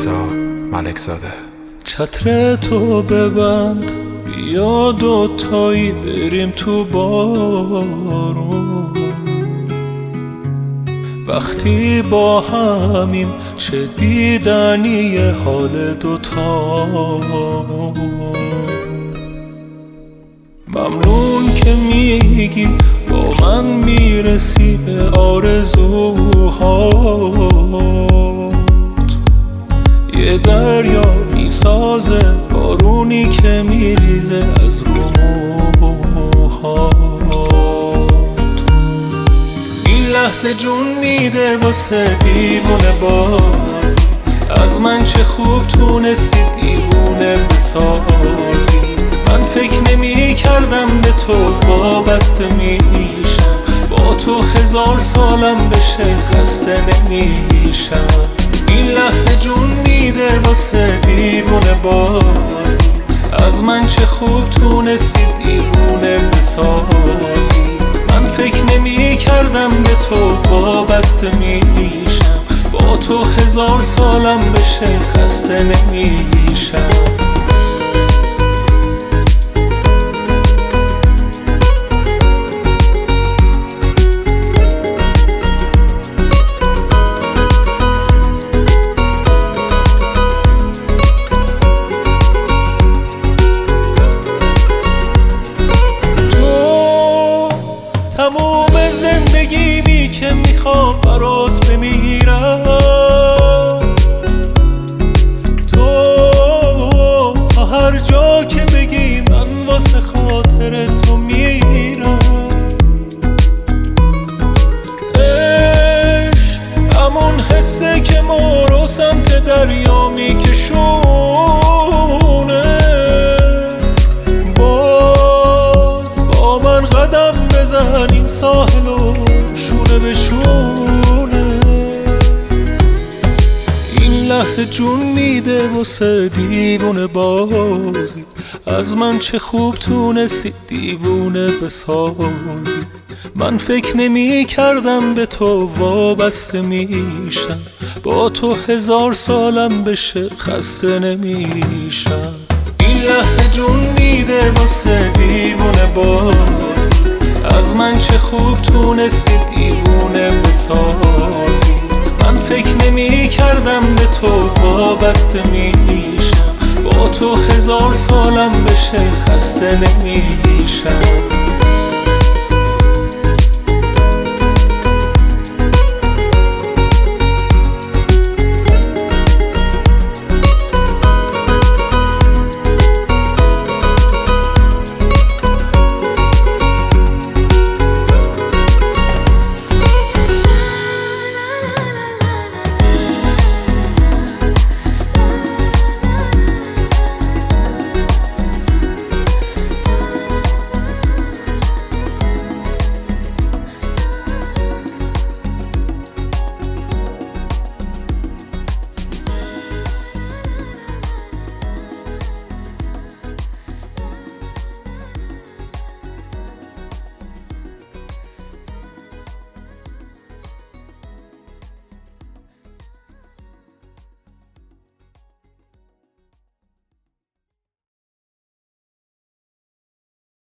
رضا ملکزاده. چتر تو ببند بیا دوتایی بریم تو بارون، وقتی با همیم چه دیدنی حال دوتامون. ممنون که میگی با من میرسی به آرزوهات، یه دریا میسازه بارونی که میریزه از رو موهات. این لحظه جون میده واسه دیوونه باز، از من چه خوب تونستی دیوونه بسازی. من فکر نمی کردم به تو وابسته میشم، با تو 1000 سالم بشه خسته نمیشم. این لحظه جون میده واسه دیوونه باز، از من چه خوب تونستی دیوونه بسازی. من فکر نمی کردم به تو وابسته میشم، با تو 1000 سالم بشه خسته نمیشم. تموم زندگیمی که میخوام برات بمیرم، تو تا هر جا که بگی من واسه خاطر تو میرم. عشق همون حسه که ما رو سمت دریا میکشونه، باز با من قدم بزن این ساحلو شونه به شونه. این لحظه جون میده واسه دیوونه بازی، از من چه خوب تونستی دیوونه بسازی. من فکر نمی کردم به تو وابسته میشم، با تو 1000 سالم بشه خسته نمیشم. این لحظه جون میده واسه دیوونه باز، از من چه خوب تونستی دیوونه بسازی. من فکر نمی کردم به تو وابسته میشم، با تو 1000 سالم بشه خسته نمیشم.